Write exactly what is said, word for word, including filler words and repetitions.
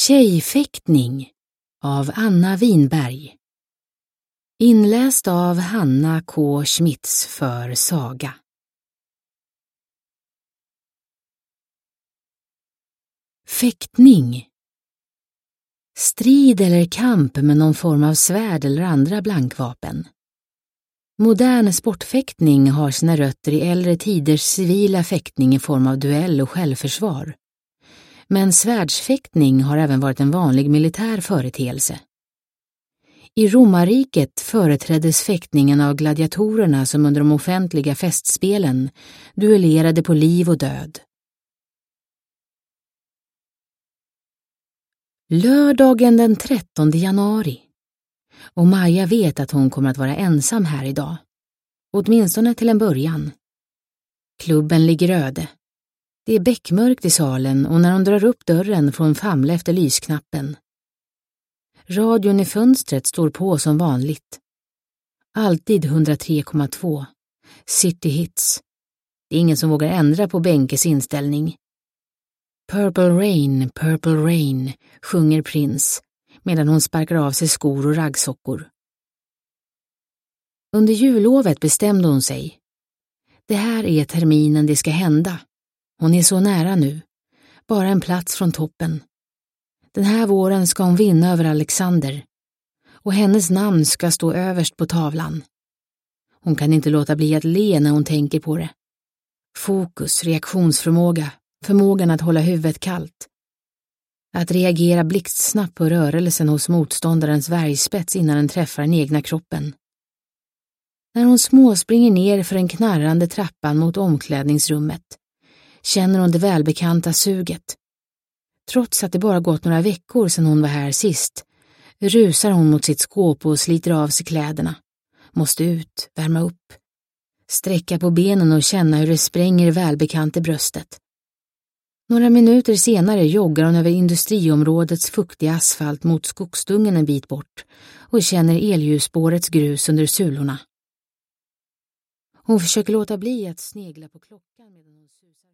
Tjejfäktning av Anna Winberg. Inläst av Hanna K. Schmitz för Saga. Fäktning. Strid eller kamp med någon form av svärd eller andra blankvapen. Modern sportfäktning har sina rötter i äldre tiders civila fäktning i form av duell och självförsvar. Men svärdsfäktning har även varit en vanlig militär företeelse. I romarriket företräddes fäktningen av gladiatorerna som under de offentliga festspelen duellerade på liv och död. Lördagen den trettonde januari. Och Maja vet att hon kommer att vara ensam här idag. Åtminstone till en början. Klubben ligger öde. Det är bäckmörkt i salen och när hon drar upp dörren får hon famla efter lysknappen. Radion i fönstret står på som vanligt. Alltid hundratre komma två. City Hits. Det är ingen som vågar ändra på Bänkes inställning. Purple Rain, Purple Rain, sjunger Prins medan hon sparkar av sig skor och raggsockor. Under jullovet bestämde hon sig. Det här är terminen det ska hända. Hon är så nära nu. Bara en plats från toppen. Den här våren ska hon vinna över Alexander. Och hennes namn ska stå överst på tavlan. Hon kan inte låta bli att le när hon tänker på det. Fokus, reaktionsförmåga, förmågan att hålla huvudet kallt. Att reagera blixtsnabbt på rörelsen hos motståndarens värjspets innan den träffar den egna kroppen. När hon småspringer ner för den knarrande trappan mot omklädningsrummet känner hon det välbekanta suget. Trots att det bara gått några veckor sedan hon var här sist rusar hon mot sitt skåp och sliter av sig kläderna. Måste ut, värma upp. Sträcka på benen och känna hur det spränger välbekant i bröstet. Några minuter senare joggar hon över industriområdets fuktiga asfalt mot skogsdungen en bit bort och känner elljusspårets grus under sulorna. Hon försöker låta bli att snegla på klockan medan hon susar.